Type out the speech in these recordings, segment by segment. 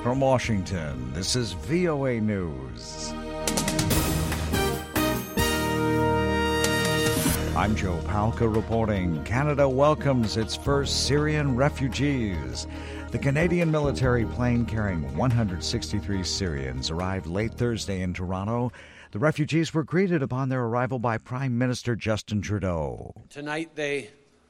From Washington, this is VOA News. I'm Joe Palca reporting. Canada welcomes its first Syrian refugees. The Canadian military plane carrying 163 Syrians arrived late Thursday in Toronto. The refugees were greeted upon their arrival by Prime Minister Justin Trudeau. Tonight they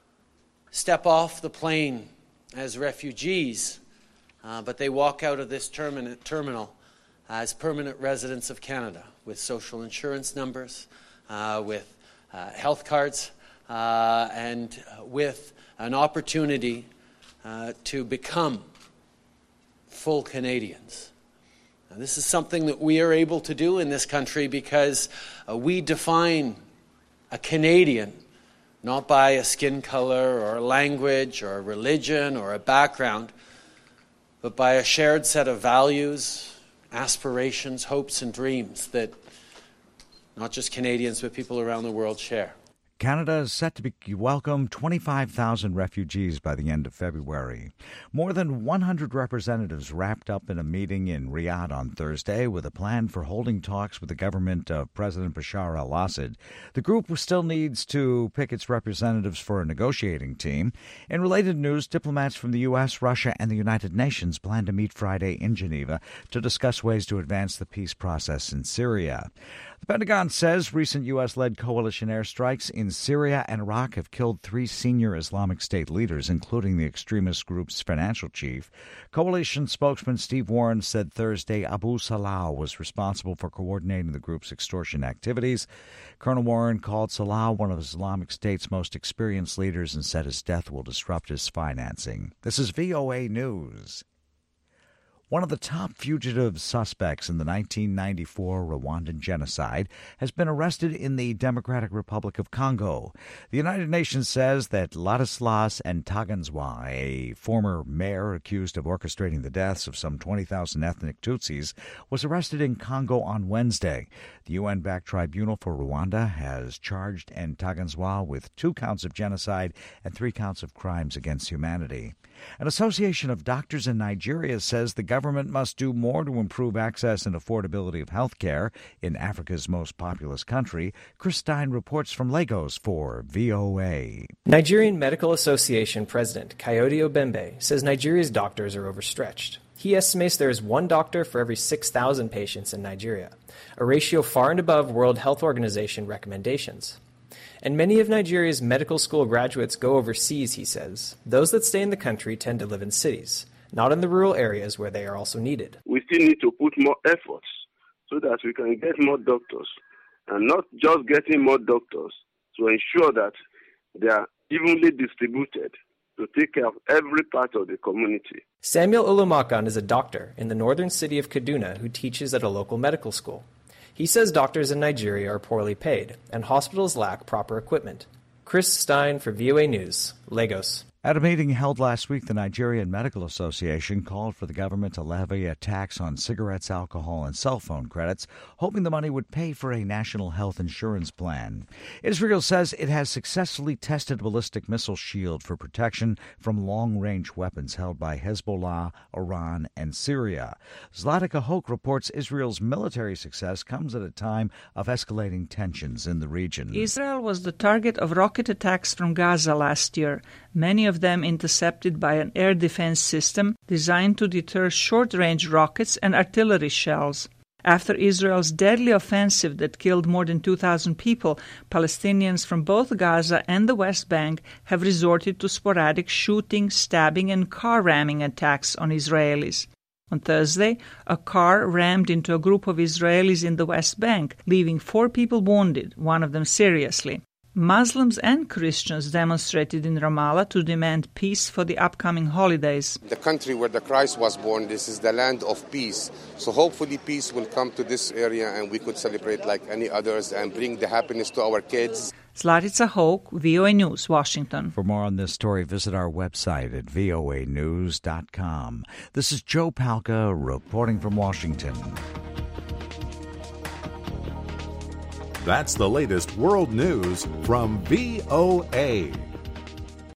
step off the plane as refugees, but they walk out of this terminal as permanent residents of Canada with social insurance numbers, with health cards, and with an opportunity to become full Canadians. Now, this is something that we are able to do in this country because we define a Canadian not by a skin color or a language or a religion or a background, but by a shared set of values, aspirations, hopes, and dreams that not just Canadians, but people around the world share. Canada is set to welcome 25,000 refugees by the end of February. More than 100 representatives wrapped up in a meeting in Riyadh on Thursday with a plan for holding talks with the government of President Bashar al-Assad. The group still needs to pick its representatives for a negotiating team. In related news, diplomats from the U.S., Russia, and the United Nations plan to meet Friday in Geneva to discuss ways to advance the peace process in Syria. The Pentagon says recent U.S.-led coalition airstrikes in Syria and Iraq have killed 3 senior Islamic State leaders, including the extremist group's financial chief. Coalition spokesman Steve Warren said Thursday Abu Salah was responsible for coordinating the group's extortion activities. Colonel Warren called Salah one of Islamic State's most experienced leaders and said his death will disrupt his financing. This is VOA News. One of the top fugitive suspects in the 1994 Rwandan genocide has been arrested in the Democratic Republic of Congo. The United Nations says that Ladislas Ntaganzwa, a former mayor accused of orchestrating the deaths of some 20,000 ethnic Tutsis, was arrested in Congo on Wednesday. The UN-backed Tribunal for Rwanda has charged Ntaganzwa with 2 counts of genocide and 3 counts of crimes against humanity. An association of doctors in Nigeria says the government must do more to improve access and affordability of health care in Africa's most populous country. Chris Stein reports from Lagos for VOA. Nigerian Medical Association President Coyote Obembe says Nigeria's doctors are overstretched. He estimates there is 1 doctor for every 6,000 patients in Nigeria, a ratio far and above World Health Organization recommendations. And many of Nigeria's medical school graduates go overseas, he says. Those that stay in the country tend to live in cities, not in the rural areas where they are also needed. We still need to put more efforts so that we can get more doctors, and not just getting more doctors, to ensure that they are evenly distributed to take care of every part of the community. Samuel Ulumakan is a doctor in the northern city of Kaduna who teaches at a local medical school. He says doctors in Nigeria are poorly paid and hospitals lack proper equipment. Chris Stein for VOA News, Lagos. At a meeting held last week, the Nigerian Medical Association called for the government to levy a tax on cigarettes, alcohol, and cell phone credits, hoping the money would pay for a national health insurance plan. Israel says it has successfully tested ballistic missile shield for protection from long-range weapons held by Hezbollah, Iran, and Syria. Zlatica Hoke reports Israel's military success comes at a time of escalating tensions in the region. Israel was the target of rocket attacks from Gaza last year, many of them intercepted by an air defense system designed to deter short-range rockets and artillery shells. After Israel's deadly offensive that killed more than 2,000 people, Palestinians from both Gaza and the West Bank have resorted to sporadic shooting, stabbing, and car ramming attacks on Israelis. On Thursday, a car rammed into a group of Israelis in the West Bank, leaving 4 people wounded, one of them seriously. Muslims and Christians demonstrated in Ramallah to demand peace for the upcoming holidays. The country where the Christ was born, this is the land of peace. So hopefully peace will come to this area and we could celebrate like any others and bring the happiness to our kids. Zlatica Hoke, VOA News, Washington. For more on this story, visit our website at voanews.com. This is Joe Palca reporting from Washington. That's the latest world news from VOA.